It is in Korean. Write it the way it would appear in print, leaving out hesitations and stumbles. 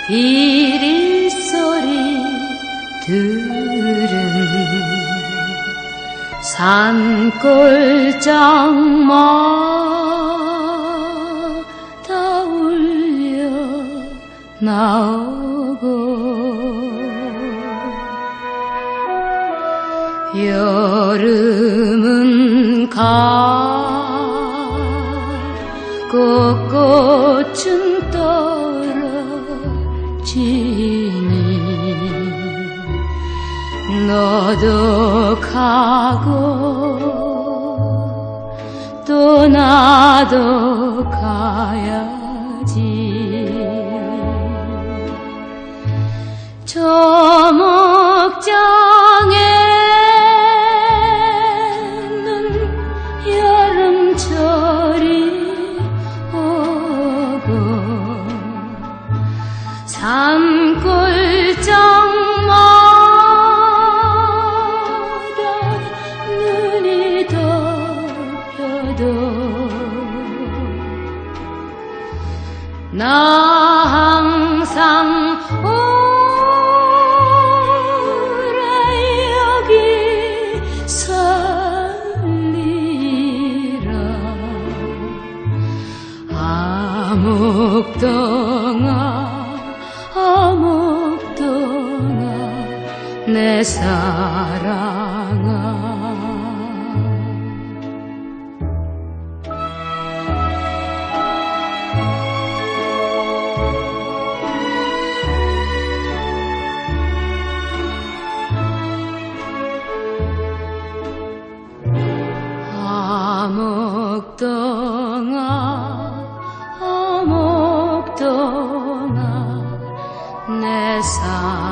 비리 소리 들은 산골장마다 울려 나오고 여름은 가고 꽃은 떨어지니 너도 가고 또 나도 가야지. 저 목장에는 여름철이 오고 산골장마다 눈이 덮여도 나 항상 오래 여기 살리라. 아목동아 아목동아 내 사랑아. 아목동아 아목동아 내 사랑아.